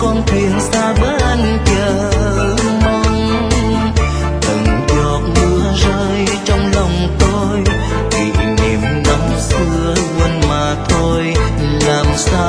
con thuyền xa bên chờ mong. Từng giọt mưa rơi trong lòng tôi, kỷ niệm năm xưa quên mà thôi. Làm sao